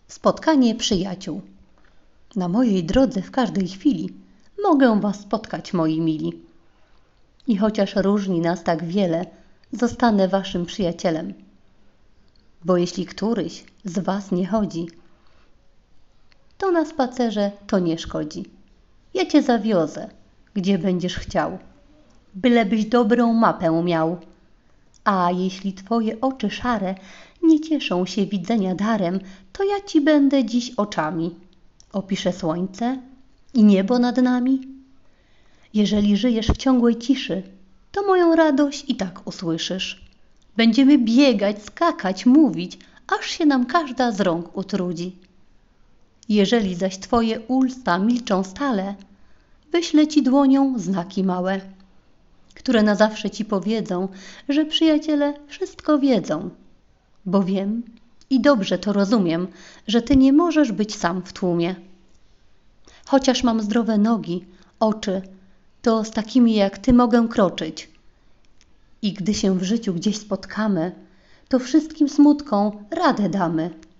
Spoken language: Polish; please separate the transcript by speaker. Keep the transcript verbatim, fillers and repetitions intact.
Speaker 1: Spotkanie przyjaciół. Na mojej drodze w każdej chwili mogę was spotkać, moi mili. I chociaż różni nas tak wiele, zostanę waszym przyjacielem. Bo jeśli któryś z was nie chodzi, to na spacerze to nie szkodzi. Ja cię zawiozę, gdzie będziesz chciał, bylebyś dobrą mapę miał. A jeśli twoje oczy szare nie cieszą się widzenia darem, to ja ci będę dziś oczami. Opiszę słońce i niebo nad nami. Jeżeli żyjesz w ciągłej ciszy, to moją radość i tak usłyszysz. Będziemy biegać, skakać, mówić, aż się nam każda z rąk utrudzi. Jeżeli zaś twoje usta milczą stale, wyślę ci dłonią znaki małe, które na zawsze ci powiedzą, że przyjaciele wszystko wiedzą. Bo wiem i dobrze to rozumiem, że ty nie możesz być sam w tłumie. Chociaż mam zdrowe nogi, oczy, to z takimi jak ty mogę kroczyć. I gdy się w życiu gdzieś spotkamy, to wszystkim smutkom radę damy.